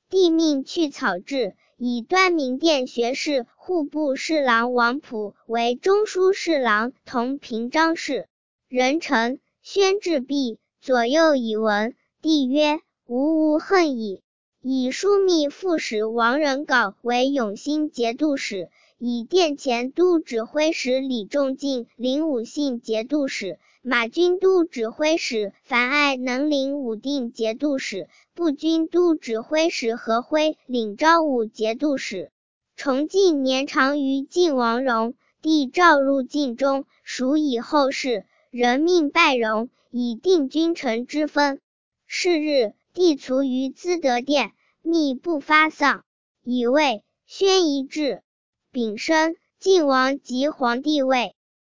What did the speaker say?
帝命去草制，以端明殿学士、户部侍郎王溥为中书侍郎，同平章事。人臣宣制毕，左右以闻。帝曰：吾恨矣。以枢密副使王仁稿为永兴节度使，以殿前都指挥使李仲敬领武信节度使，马军都指挥使樊爱能领武定节度使，步军都指挥使何辉领昭武节度使。崇敬年长于晋王戎，帝召入晋中，属以后事，人命拜戎，以定君臣之分。是日，帝卒于资德殿，密不发丧，以为宣仪至。丙申，晋王即皇帝位。